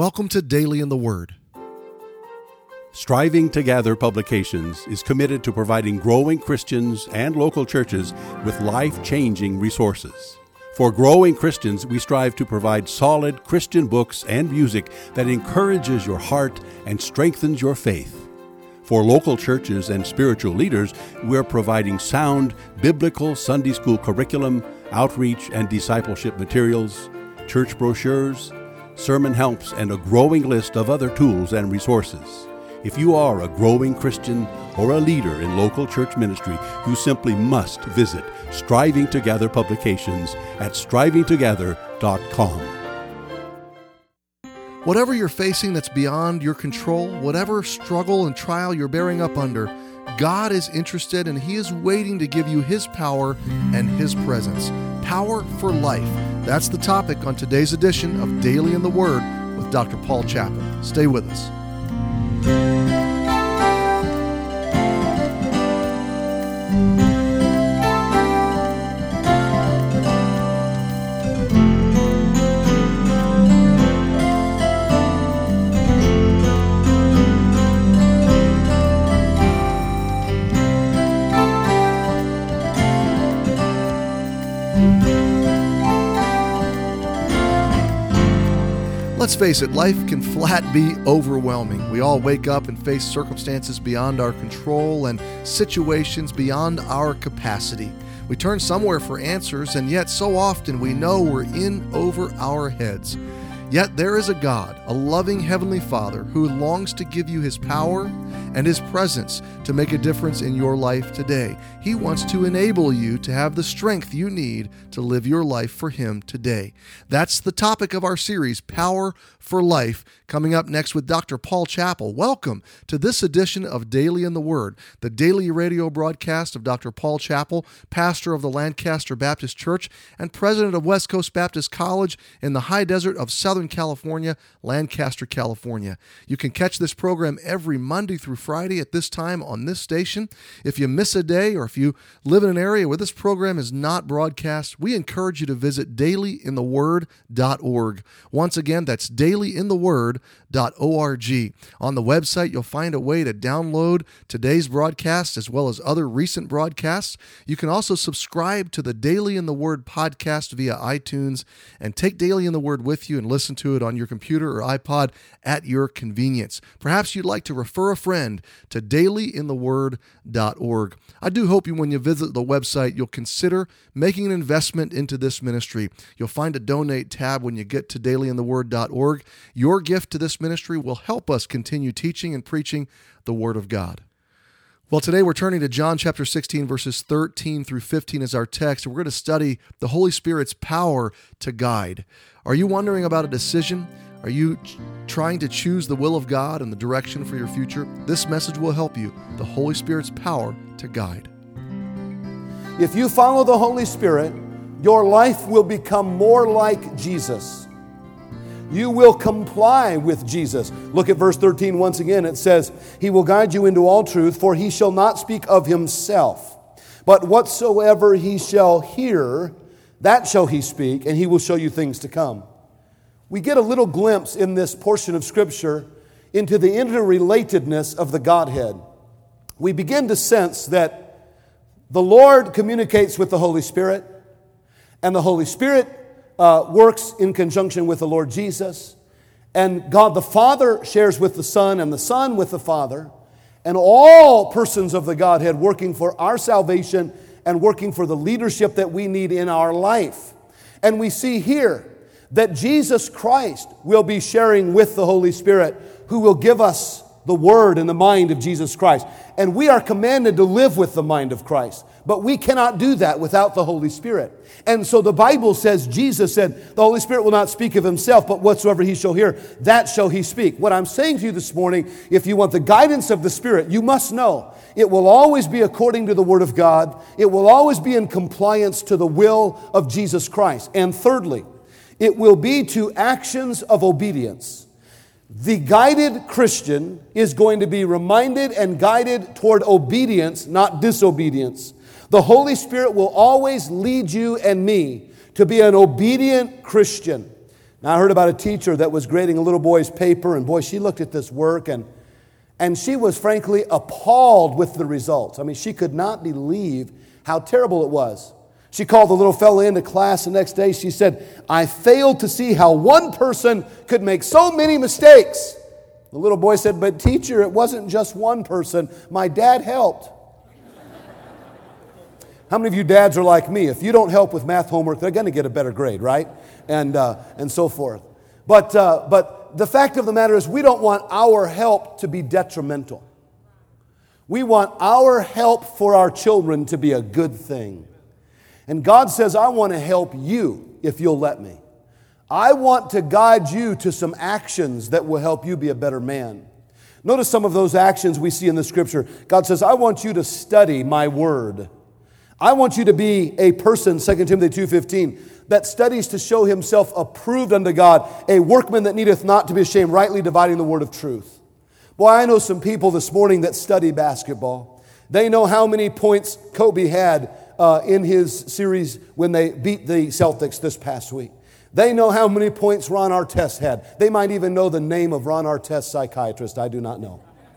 Welcome to Daily in the Word. Striving to Gather Publications is committed to providing growing Christians and local churches with life-changing resources. For growing Christians, we strive to provide solid Christian books and music that encourages your heart and strengthens your faith. For local churches and spiritual leaders, we're providing sound biblical Sunday school curriculum, outreach and discipleship materials, church brochures, sermon helps, and a growing list of other tools and resources. If you are a growing Christian or a leader in local church ministry, you simply must visit Striving to Gather Publications at strivingtogether.com. Whatever you're facing that's beyond your control, whatever struggle and trial you're bearing up under, God is interested and He is waiting to give you His power and His presence. Power for life. That's the topic on today's edition of Daily in the Word with Dr. Paul Chappell. Stay with us. Let's face it, life can flat be overwhelming. We all wake up and face circumstances beyond our control and situations beyond our capacity. We turn somewhere for answers, and yet so often we know we're in over our heads. Yet there is a God, a loving Heavenly Father, who longs to give you His power and His presence to make a difference in your life today. He wants to enable you to have the strength you need to live your life for Him today. That's the topic of our series, Power for Life, coming up next with Dr. Paul Chappell. Welcome to this edition of Daily in the Word, the daily radio broadcast of Dr. Paul Chappell, pastor of the Lancaster Baptist Church and president of West Coast Baptist College in the high desert of Southern California, Lancaster, California. You can catch this program every Monday through Friday at this time on this station. If you miss a day or if you live in an area where this program is not broadcast, we encourage you to visit dailyintheword.org. Once again, that's dailyintheword.org. On the website, you'll find a way to download today's broadcast as well as other recent broadcasts. You can also subscribe to the Daily in the Word podcast via iTunes and take Daily in the Word with you and listen to it on your computer or iPod at your convenience. Perhaps you'd like to refer a friend to dailyintheword.org. I do hope when you visit the website, you'll consider making an investment into this ministry. You'll find a donate tab when you get to dailyintheword.org. Your gift to this ministry will help us continue teaching and preaching the Word of God. Well, today we're turning to John chapter 16, verses 13 through 15 as our text. We're going to study the Holy Spirit's power to guide. Are you wondering about a decision? Are you trying to choose the will of God and the direction for your future? This message will help you. The Holy Spirit's power to guide. If you follow the Holy Spirit, your life will become more like Jesus. You will comply with Jesus. Look at verse 13 once again. It says, He will guide you into all truth, for He shall not speak of Himself. But whatsoever He shall hear, that shall He speak, and He will show you things to come. We get a little glimpse in this portion of Scripture into the interrelatedness of the Godhead. We begin to sense that the Lord communicates with the Holy Spirit, and the Holy Spirit works in conjunction with the Lord Jesus, and God the Father shares with the Son, and the Son with the Father, and all persons of the Godhead working for our salvation and working for the leadership that we need in our life. And we see here that Jesus Christ will be sharing with the Holy Spirit, who will give us the Word and the mind of Jesus Christ. And we are commanded to live with the mind of Christ. But we cannot do that without the Holy Spirit. And so the Bible says, Jesus said, the Holy Spirit will not speak of Himself, but whatsoever He shall hear, that shall He speak. What I'm saying to you this morning, if you want the guidance of the Spirit, you must know it will always be according to the Word of God. It will always be in compliance to the will of Jesus Christ. And thirdly, it will be to actions of obedience. The guided Christian is going to be reminded and guided toward obedience, not disobedience. The Holy Spirit will always lead you and me to be an obedient Christian, Now, I heard about a teacher that was grading a little boy's paper, and boy, she looked at this work, and she was frankly appalled with the results. I mean, she could not believe how terrible it was. She called the little fella into class the next day. She said, "I failed to see how one person could make so many mistakes." The little boy said, "But teacher, it wasn't just one person. My dad helped." How many of you dads are like me? If you don't help with math homework, they're going to get a better grade, right? And so forth. But the fact of the matter is, we don't want our help to be detrimental. We want our help for our children to be a good thing. And God says, "I want to help you if you'll let me. I want to guide you to some actions that will help you be a better man." Notice some of those actions we see in the Scripture. God says, "I want you to study my word. I want you to be a person," 2 Timothy 2:15, "that studies to show himself approved unto God, a workman that needeth not to be ashamed, rightly dividing the word of truth." Boy, I know some people this morning that study basketball. They know how many points Kobe had in his series when they beat the Celtics this past week. They know how many points Ron Artest had. They might even know the name of Ron Artest's psychiatrist. I do not know.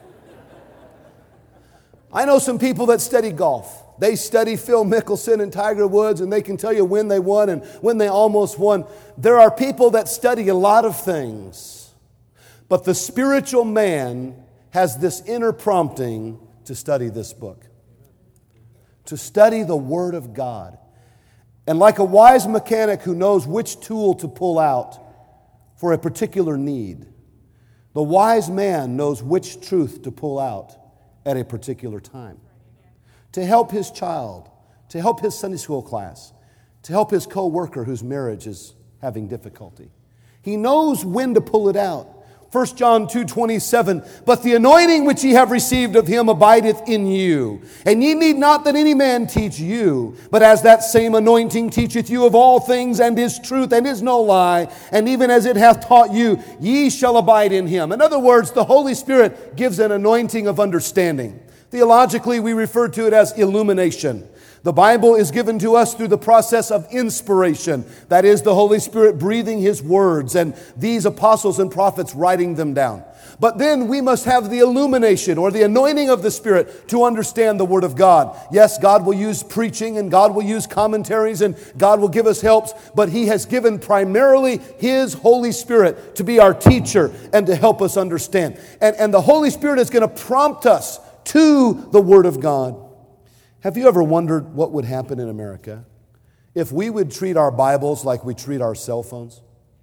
I know some people that study golf. They study Phil Mickelson and Tiger Woods, and they can tell you when they won and when they almost won. There are people that study a lot of things, but the spiritual man has this inner prompting to study this book, to study the Word of God. And like a wise mechanic who knows which tool to pull out for a particular need, the wise man knows which truth to pull out at a particular time, to help his child, to help his Sunday school class, to help his co-worker whose marriage is having difficulty. He knows when to pull it out. 1 John 2:27, "But the anointing which ye have received of him abideth in you. And ye need not that any man teach you, but as that same anointing teacheth you of all things, and is truth, and is no lie, and even as it hath taught you, ye shall abide in him." In other words, the Holy Spirit gives an anointing of understanding. Theologically, we refer to it as illumination. The Bible is given to us through the process of inspiration. That is, the Holy Spirit breathing His words and these apostles and prophets writing them down. But then we must have the illumination or the anointing of the Spirit to understand the Word of God. Yes, God will use preaching and God will use commentaries and God will give us helps, but He has given primarily His Holy Spirit to be our teacher and to help us understand. And the Holy Spirit is going to prompt us to the Word of God. Have you ever wondered what would happen in America if we would treat our Bibles like we treat our cell phones?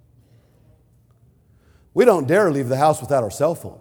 We don't dare leave the house without our cell phone.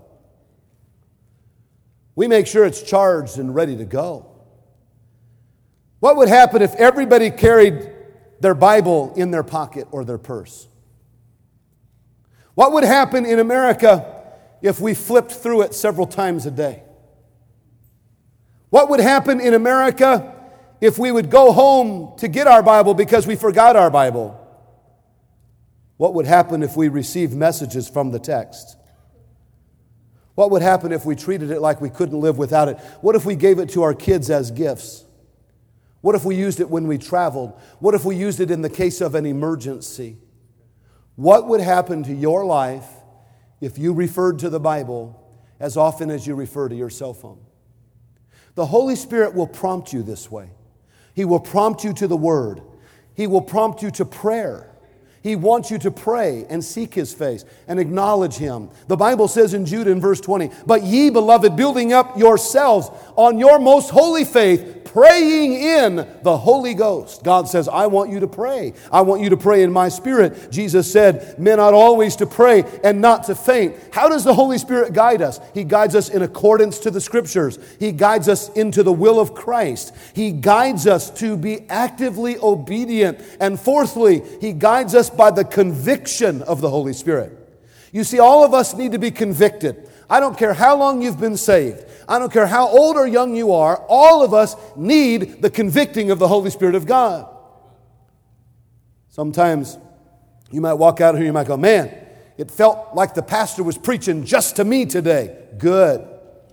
We make sure it's charged and ready to go. What would happen if everybody carried their Bible in their pocket or their purse? What would happen in America if we flipped through it several times a day? What would happen in America if we would go home to get our Bible because we forgot our Bible? What would happen if we received messages from the text? What would happen if we treated it like we couldn't live without it? What if we gave it to our kids as gifts? What if we used it when we traveled? What if we used it in the case of an emergency? What would happen to your life if you referred to the Bible as often as you refer to your cell phone? The Holy Spirit will prompt you this way. He will prompt you to the Word. He will prompt you to prayer. He wants you to pray and seek His face and acknowledge Him. The Bible says in Jude in verse 20, "But ye, beloved, building up yourselves on your most holy faith, praying in the Holy Ghost." God says, I want you to pray. I want you to pray in my Spirit. Jesus said, men ought always to pray and not to faint. How does the Holy Spirit guide us? He guides us in accordance to the Scriptures. He guides us into the will of Christ. He guides us to be actively obedient. And fourthly, He guides us by the conviction of the Holy Spirit. You see, all of us need to be convicted. I don't care how long you've been saved. I don't care how old or young you are. All of us need the convicting of the Holy Spirit of God. Sometimes you might walk out here and you might go, man, it felt like the pastor was preaching just to me today. Good.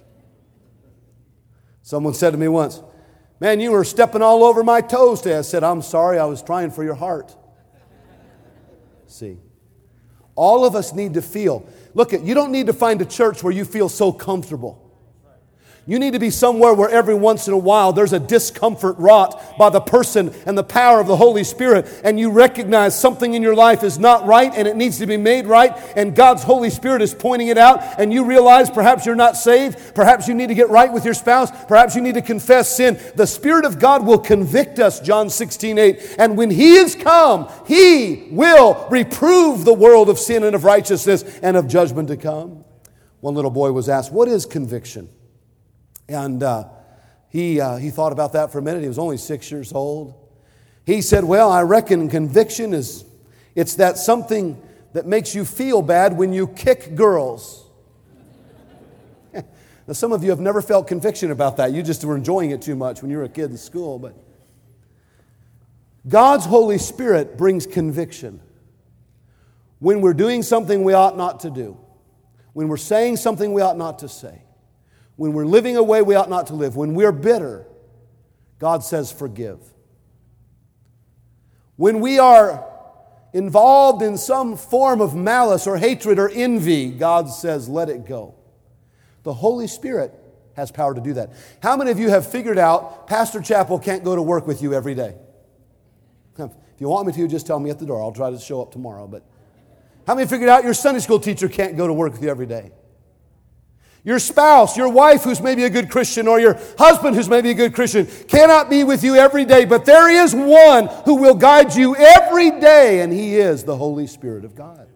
Someone said to me once, man, you were stepping all over my toes today. I said, I'm sorry, I was trying for your heart. See, All of us need to feel. Look, you don't need to find a church where you feel so comfortable. You need to be somewhere where every once in a while there's a discomfort wrought by the person and the power of the Holy Spirit, and you recognize something in your life is not right and it needs to be made right, and God's Holy Spirit is pointing it out, and you realize perhaps you're not saved, perhaps you need to get right with your spouse, perhaps you need to confess sin. The Spirit of God will convict us, John 16:8, and when He is come, He will reprove the world of sin and of righteousness and of judgment to come. One little boy was asked, what is conviction? And he thought about that for a minute. He was only 6 years old. He said, well, I reckon conviction it's that something that makes you feel bad when you kick girls. Now, some of you have never felt conviction about that. You just were enjoying it too much when you were a kid in school. But God's Holy Spirit brings conviction when we're doing something we ought not to do, when we're saying something we ought not to say, when we're living a way we ought not to live, when we're bitter, God says forgive. When we are involved in some form of malice or hatred or envy, God says let it go. The Holy Spirit has power to do that. How many of you have figured out Pastor Chappell can't go to work with you every day? If you want me to, just tell me at the door. I'll try to show up tomorrow. But how many figured out your Sunday school teacher can't go to work with you every day? Your spouse, your wife who's maybe a good Christian, or your husband who's maybe a good Christian, cannot be with you every day, but there is one who will guide you every day, and He is the Holy Spirit of God.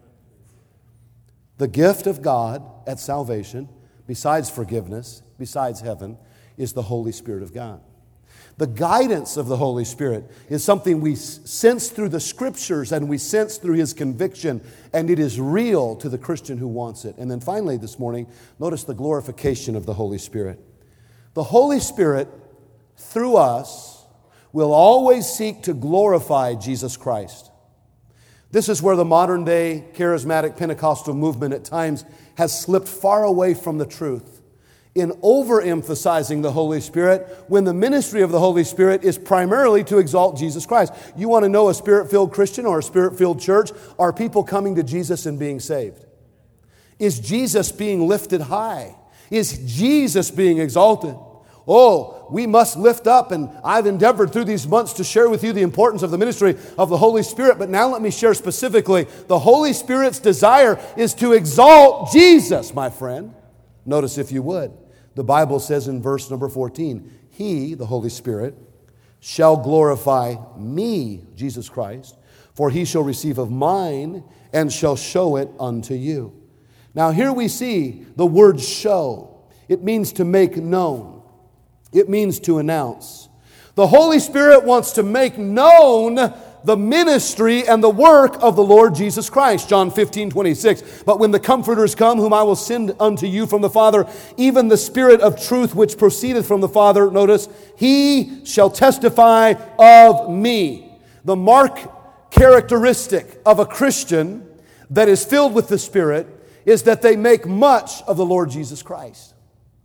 The gift of God at salvation, besides forgiveness, besides heaven, is the Holy Spirit of God. The guidance of the Holy Spirit is something we sense through the Scriptures and we sense through His conviction, and it is real to the Christian who wants it. And then finally this morning, notice the glorification of the Holy Spirit. The Holy Spirit, through us, will always seek to glorify Jesus Christ. This is where the modern day charismatic Pentecostal movement at times has slipped far away from the truth in overemphasizing the Holy Spirit, when the ministry of the Holy Spirit is primarily to exalt Jesus Christ. You want to know a Spirit-filled Christian or a Spirit-filled church? Are people coming to Jesus and being saved? Is Jesus being lifted high? Is Jesus being exalted? Oh, we must lift up, and I've endeavored through these months to share with you the importance of the ministry of the Holy Spirit, but now let me share specifically. The Holy Spirit's desire is to exalt Jesus, my friend. Notice, if you would, the Bible says in verse number 14, He, the Holy Spirit, shall glorify me, Jesus Christ, for He shall receive of mine and shall show it unto you. Now here we see the word show. It means to make known. It means to announce. The Holy Spirit wants to make known the ministry and the work of the Lord Jesus Christ. John 15:26. But when the Comforters come, whom I will send unto you from the Father, even the Spirit of truth which proceedeth from the Father, notice, He shall testify of me. The mark characteristic of a Christian that is filled with the Spirit is that they make much of the Lord Jesus Christ.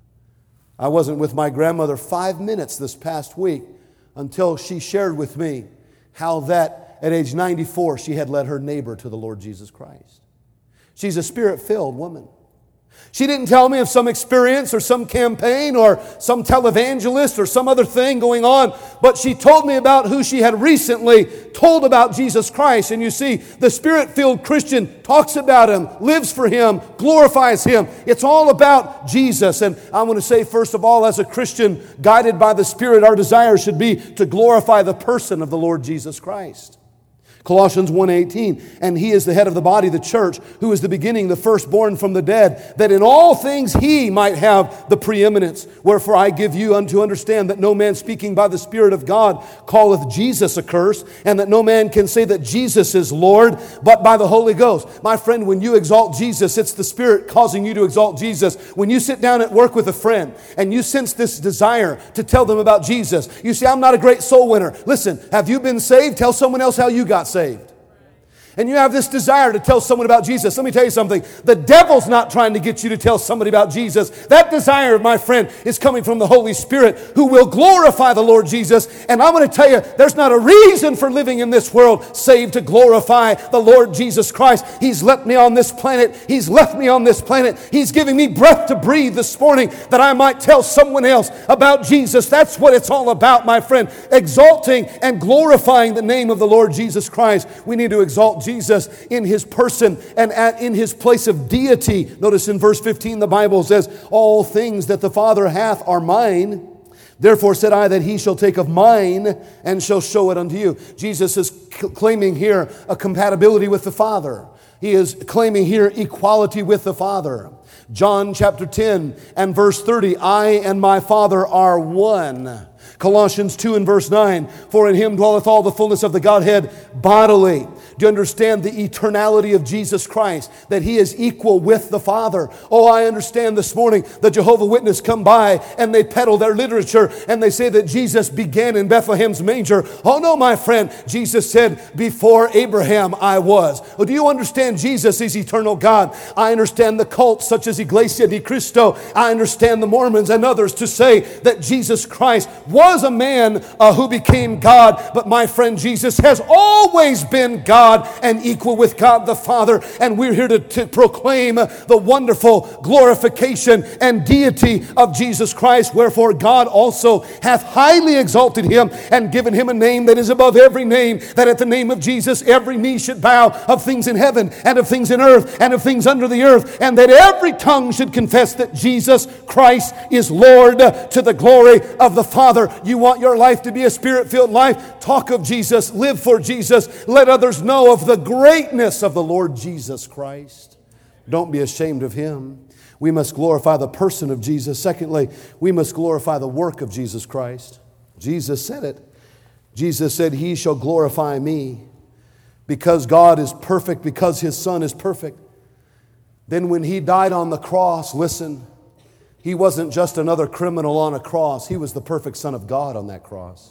I wasn't with my grandmother 5 minutes this past week until she shared with me how that at age 94 she had led her neighbor to the Lord Jesus Christ. She's a Spirit-filled woman. She didn't tell me of some experience or some campaign or some televangelist or some other thing going on, but she told me about who she had recently told about Jesus Christ. And you see, the Spirit-filled Christian talks about Him, lives for Him, glorifies Him. It's all about Jesus. And I want to say, first of all, as a Christian guided by the Spirit, our desire should be to glorify the person of the Lord Jesus Christ. Colossians 1:18, and He is the head of the body, the church, who is the beginning, the firstborn from the dead, that in all things He might have the preeminence. Wherefore I give you unto understand that no man speaking by the Spirit of God calleth Jesus accursed, and that no man can say that Jesus is Lord, but by the Holy Ghost. My friend, when you exalt Jesus, it's the Spirit causing you to exalt Jesus. When you sit down at work with a friend, and you sense this desire to tell them about Jesus, you say, I'm not a great soul winner. Listen, have you been saved? Tell someone else how you got saved. and you have this desire to tell someone about Jesus, let me tell you something. The devil's not trying to get you to tell somebody about Jesus. That desire, my friend, is coming from the Holy Spirit, who will glorify the Lord Jesus. And I'm going to tell you, there's not a reason for living in this world save to glorify the Lord Jesus Christ. He's left me on this planet. He's left me on this planet. He's giving me breath to breathe this morning that I might tell someone else about Jesus. That's what it's all about, my friend. Exalting and glorifying the name of the Lord Jesus Christ. We need to exalt Jesus in His person and in His place of deity. Notice in verse 15 the Bible says, all things that the Father hath are mine. Therefore said I that He shall take of mine and shall show it unto you. Jesus is claiming here a compatibility with the Father. He is claiming here equality with the Father. John chapter 10 and verse 30, I and my Father are one. Colossians 2 and verse 9, for in Him dwelleth all the fullness of the Godhead bodily. Do you understand the eternality of Jesus Christ? That He is equal with the Father. Oh, I understand this morning the Jehovah Witness come by and they peddle their literature and they say that Jesus began in Bethlehem's manger. Oh no, my friend. Jesus said, before Abraham I was. Well, do you understand Jesus is eternal God? I understand the cults such as Iglesia Ni Cristo. I understand the Mormons and others to say that Jesus Christ was a man who became God. But my friend, Jesus has always been God and equal with God the Father. And we're here to proclaim the wonderful glorification and deity of Jesus Christ. Wherefore God also hath highly exalted Him and given Him a name that is above every name, that at the name of Jesus every knee should bow, of things in heaven and of things in earth and of things under the earth, and that every tongue should confess that Jesus Christ is Lord, to the glory of the Father. You want your life to be a Spirit-filled life? Talk of Jesus, live for Jesus, let others know of the greatness of the Lord Jesus Christ. Don't be ashamed of Him. We must glorify the person of Jesus. Secondly, we must glorify the work of Jesus Christ. Jesus said it. Jesus said, He shall glorify me. Because God is perfect, because His Son is perfect. Then when He died on the cross, listen, He wasn't just another criminal on a cross. He was the perfect Son of God on that cross.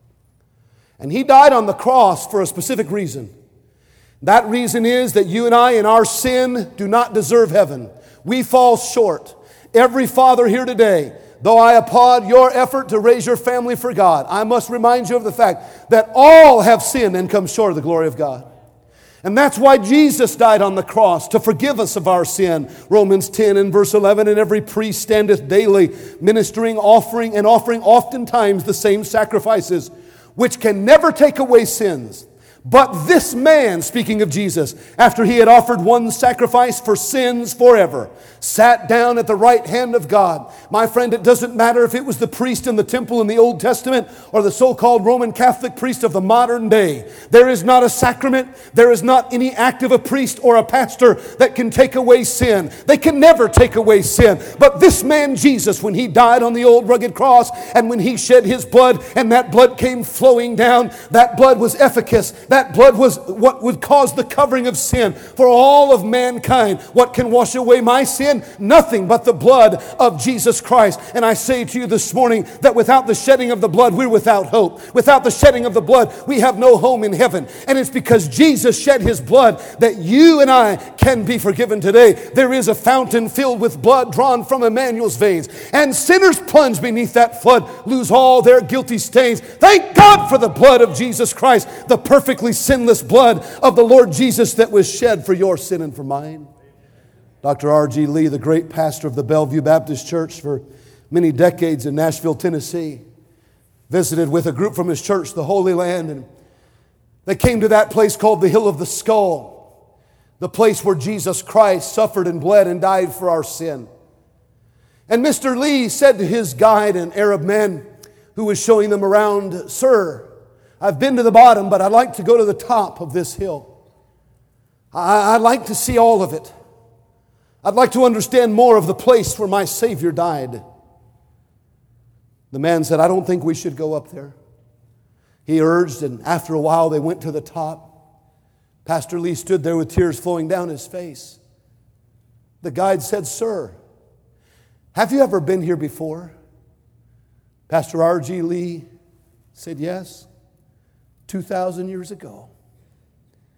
And He died on the cross for a specific reason. That reason is that you and I in our sin do not deserve heaven. We fall short. Every father here today, though I applaud your effort to raise your family for God, I must remind you of the fact that all have sinned and come short of the glory of God. And that's why Jesus died on the cross, to forgive us of our sin. Romans 10 and verse 11, and every priest standeth daily, ministering, offering oftentimes the same sacrifices, which can never take away sins. But this man, speaking of Jesus, after He had offered one sacrifice for sins forever, sat down at the right hand of God. My friend, it doesn't matter if it was the priest in the temple in the Old Testament or the so-called Roman Catholic priest of the modern day. There is not a sacrament, there is not any act of a priest or a pastor that can take away sin. They can never take away sin. But this man Jesus, when He died on the old rugged cross and when He shed His blood and that blood came flowing down, that blood was efficacious. That blood was what would cause the covering of sin for all of mankind. What can wash away my sin? Nothing but the blood of Jesus Christ. And I say to you this morning that without the shedding of the blood, we're without hope. Without the shedding of the blood, we have no home in heaven. And it's because Jesus shed His blood that you and I can be forgiven today. There is a fountain filled with blood drawn from Emmanuel's veins. And sinners plunge beneath that flood, lose all their guilty stains. Thank God for the blood of Jesus Christ, the perfectly sinless blood of the Lord Jesus that was shed for your sin and for mine. Dr. R.G. Lee, the great pastor of the Bellevue Baptist Church for many decades in Nashville, Tennessee, visited with a group from his church, the Holy Land, and they came to that place called the Hill of the Skull, the place where Jesus Christ suffered and bled and died for our sin. And Mr. Lee said to his guide, an Arab man who was showing them around, "Sir, I've been to the bottom, but I'd like to go to the top of this hill. I'd like to see all of it. I'd like to understand more of the place where my Savior died." The man said, "I don't think we should go up there." He urged, and after a while they went to the top. Pastor Lee stood there with tears flowing down his face. The guide said, "Sir, have you ever been here before?" Pastor R.G. Lee said, "Yes. 2,000 years ago."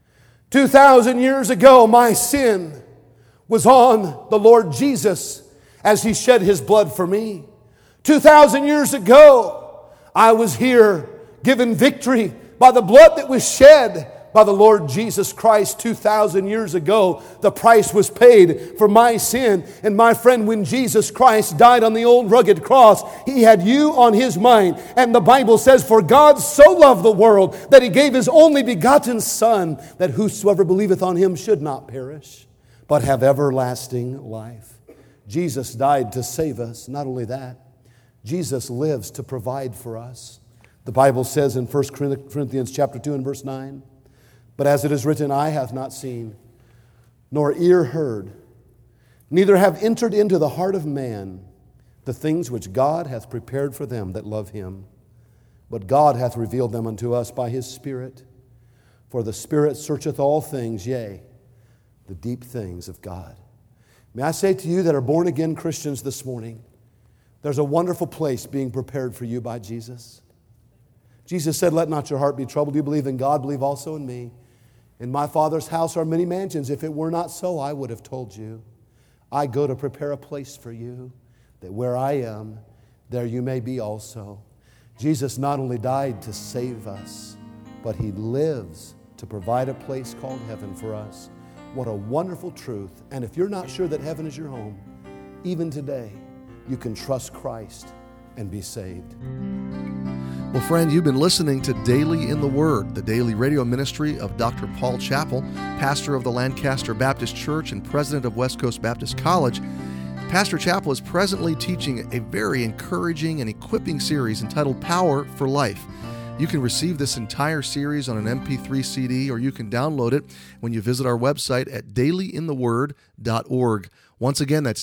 2,000 years ago, my sin was on the Lord Jesus as He shed His blood for me. 2,000 years ago, I was here given victory by the blood that was shed by the Lord Jesus Christ. 2,000 years ago, the price was paid for my sin. And my friend, when Jesus Christ died on the old rugged cross, He had you on His mind. And the Bible says, "For God so loved the world that He gave His only begotten Son, that whosoever believeth on Him should not perish, but have everlasting life." Jesus died to save us. Not only that, Jesus lives to provide for us. The Bible says in 1 Corinthians chapter 2 and verse 9, "But as it is written, eye hath not seen, nor ear heard, neither have entered into the heart of man the things which God hath prepared for them that love Him. But God hath revealed them unto us by His Spirit. For the Spirit searcheth all things, yea, the deep things of God." May I say to you that are born-again Christians this morning, there's a wonderful place being prepared for you by Jesus. Jesus said, "Let not your heart be troubled. You believe in God, believe also in me. In my Father's house are many mansions. If it were not so, I would have told you. I go to prepare a place for you, that where I am, there you may be also." Jesus not only died to save us, but He lives to provide a place called heaven for us. What a wonderful truth. And if you're not sure that heaven is your home, even today, you can trust Christ and be saved. Well, friend, you've been listening to Daily in the Word, the daily radio ministry of Dr. Paul Chappell, pastor of the Lancaster Baptist Church and president of West Coast Baptist College. Pastor Chappell is presently teaching a very encouraging and equipping series entitled Power for Life. You can receive this entire series on an MP3 CD, or you can download it when you visit our website at dailyintheword.org. Once again, that's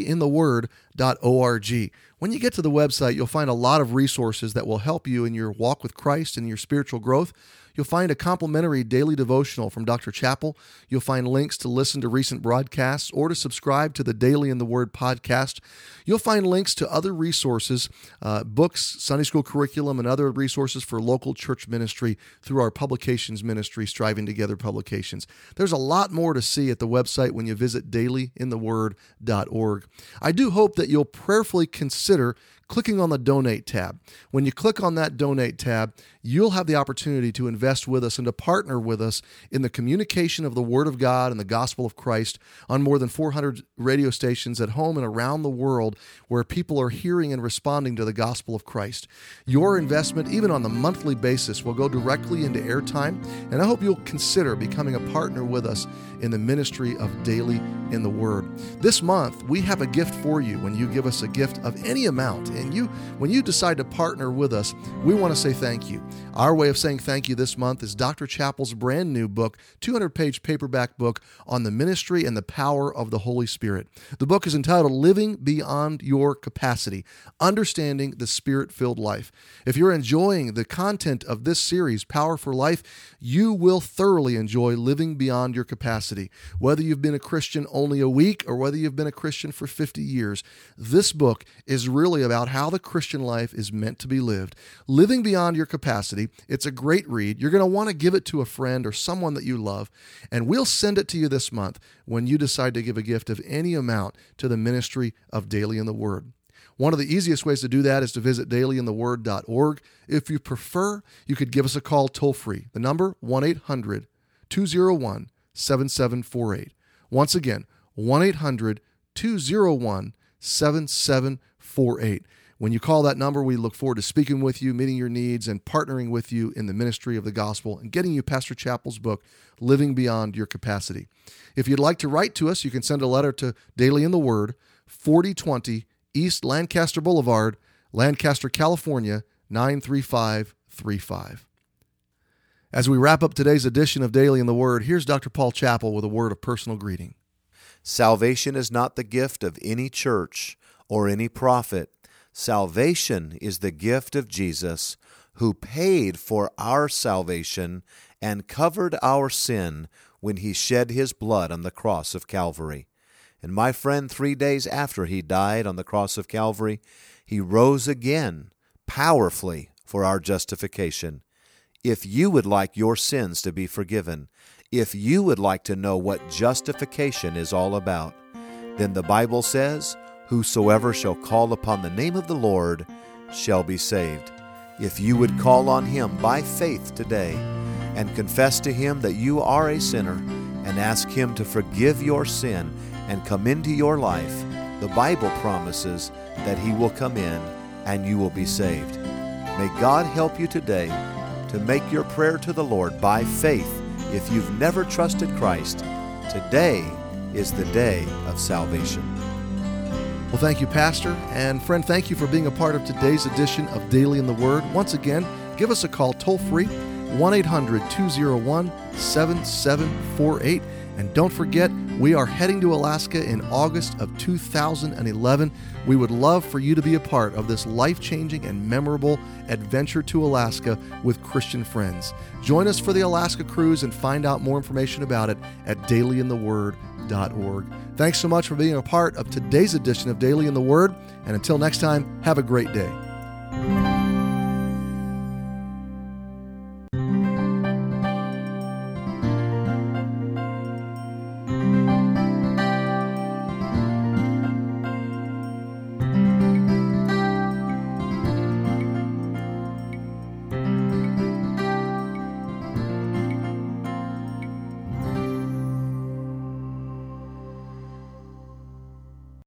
dailyintheword.org. When you get to the website, you'll find a lot of resources that will help you in your walk with Christ and your spiritual growth. You'll find a complimentary daily devotional from Dr. Chappell. You'll find links to listen to recent broadcasts or to subscribe to the Daily in the Word podcast. You'll find links to other resources, books, Sunday school curriculum, and other resources for local church ministry through our publications ministry, Striving Together Publications. There's a lot more to see at the website when you visit dailyintheword.org. I do hope that you'll prayerfully consider clicking on the Donate tab. When you click on that Donate tab, you'll have the opportunity to invest with us and to partner with us in the communication of the Word of God and the gospel of Christ on more than 400 radio stations at home and around the world where people are hearing and responding to the gospel of Christ. Your investment, even on the monthly basis, will go directly into airtime, and I hope you'll consider becoming a partner with us in the ministry of Daily in the Word. This month, we have a gift for you when you give us a gift of any amount. And when you decide to partner with us, we want to say thank you. Our way of saying thank you this month is Dr. Chappell's brand new book, 200-page paperback book on the ministry and the power of the Holy Spirit. The book is entitled Living Beyond Your Capacity, Understanding the Spirit-Filled Life. If you're enjoying the content of this series, Power for Life, you will thoroughly enjoy living beyond your capacity. Whether you've been a Christian only a week or whether you've been a Christian for 50 years, this book is really about how the Christian life is meant to be lived. Living Beyond Your Capacity. It's a great read. You're going to want to give it to a friend or someone that you love, and we'll send it to you this month when you decide to give a gift of any amount to the ministry of Daily in the Word. One of the easiest ways to do that is to visit dailyintheword.org. If you prefer, you could give us a call toll-free. The number, 1-800-201-7748. Once again, 1-800-201-7748. When you call that number, we look forward to speaking with you, meeting your needs, and partnering with you in the ministry of the gospel and getting you Pastor Chappell's book, Living Beyond Your Capacity. If you'd like to write to us, you can send a letter to Daily in the Word, 4020 East Lancaster Boulevard, Lancaster, California, 93535. As we wrap up today's edition of Daily in the Word, here's Dr. Paul Chappell with a word of personal greeting. Salvation is not the gift of any church or any prophet. Salvation is the gift of Jesus, who paid for our salvation and covered our sin when He shed His blood on the cross of Calvary. And my friend, 3 days after He died on the cross of Calvary, He rose again powerfully for our justification. If you would like your sins to be forgiven, If you would like to know what justification is all about, then the Bible says, "Whosoever shall call upon the name of the Lord shall be saved." If you would call on Him by faith today and confess to Him that you are a sinner and ask Him to forgive your sin and come into your life, the Bible promises that He will come in and you will be saved. May God help you today to make your prayer to the Lord by faith. If you've never trusted Christ, today is the day of salvation. Well, thank you, Pastor. And friend, thank you for being a part of today's edition of Daily in the Word. Once again, give us a call toll-free, 1-800-201-7748. And don't forget, we are heading to Alaska in August of 2011. We would love for you to be a part of this life-changing and memorable adventure to Alaska with Christian friends. Join us for the Alaska cruise and find out more information about it at dailyintheword.org. Thanks so much for being a part of today's edition of Daily in the Word. And until next time, have a great day.